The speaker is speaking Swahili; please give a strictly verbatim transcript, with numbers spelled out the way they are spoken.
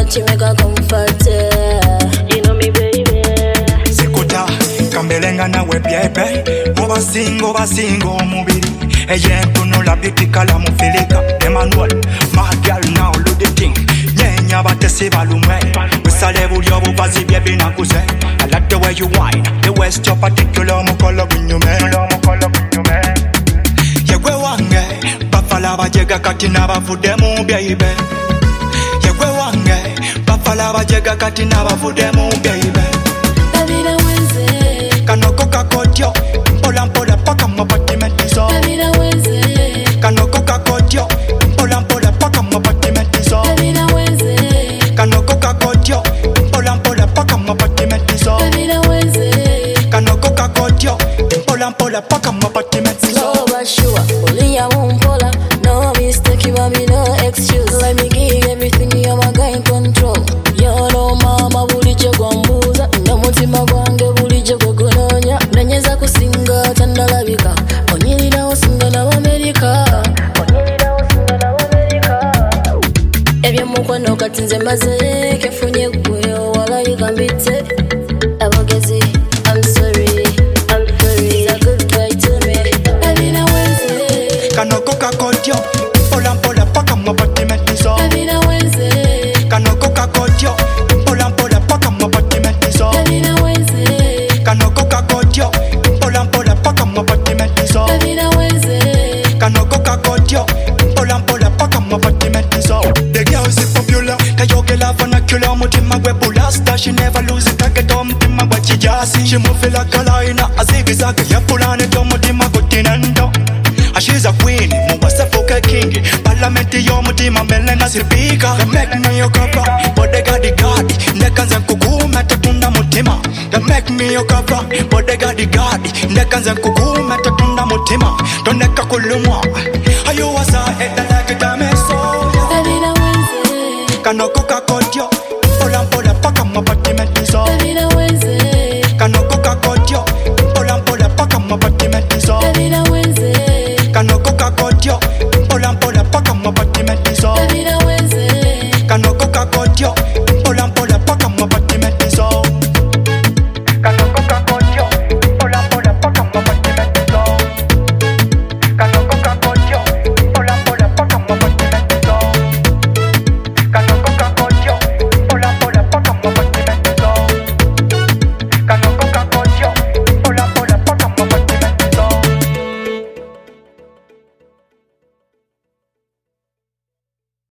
Gucci make a comfort. You know me, baby. Sikuta kambelenga nawe baby. Oba singo ba singo mubiri. Eye kunula beauty kala mufilika. Emmanuel, my girl now look the thing. Nyenya batesi balumwe. Usale bulyo bubazi bye binakuze. I like the way you whine. The waist your particular mukolo binyume. Mukolo binyume. Yegwe wange bafala bajega kati nabavude mu baby. Yegwe wange bafala bajega kati nabavude mu baby. Baby na wenze. Kanoko kakodyo mpola mpola paka mapatimenti zo. Baby na wenze. Kanoko kakodyo mpola mpola paka mapatimenti zo. Baby na wenze. Kanoko kakodyo mpola mpola paka mapatimenti zo. Baby na wenze. Kanoko kakodyo mpola mpola paka mapatimenti zo. So bashua, uliya wumpola. No mistake, you want me no excuse. Let me give everything you my guy in control. You know mama bulicho gwambuza. No mutima gwange bulicho kukunonya. Nanyeza kusinga tandalabika. Onyirira osinga na Amerika. Onyirira osinga na Amerika. Ebyo mukwano kati nze maze kefunye gweyo wala yigambite. Abogezi, I'm sorry, I'm sorry. It's a good guy to me. Baby na wenze. Kanoko kakodyo mpola mpola paka mapatimenti zo. Baby na wenze. Kanoko kakodyo mpola mpola paka mapatimenti zo. Baby na wenze. Kanoko kakodyo mpola mpola paka mapatimenti zo. Baby na wenze. Kanoko kakodyo mpola mpola paka mapatimenti zo. The girl is popular, kayogela vernacular. Mutima gwe bulasta, she never lose it. Tageto mutima gwe chijasi. She move like a lion, a zigzag. Ya pulane to mutima kutinando. She's a queen, muwasa fuka king. Parliament yo mutima melena sipika. They make me your cover, but they got the guard. Nekanza kukuma tatunda mutima. They make me your cover, but they got the guard. Nekanza kukuma tatunda mutima. Don't neka kulumwa. Ayo wasa eda like dameso. Baby na wenze. Kanoko kakodyo, pola pola paka mapatimenti zo. Baby na wenze. Kanoko kakodyo, pola pola paka mapatimenti zo. Baby na wenze. Kanoko kakodyo mpola mpola paka mapatimenti zo. Baby na wenze. Kanoko kakodyo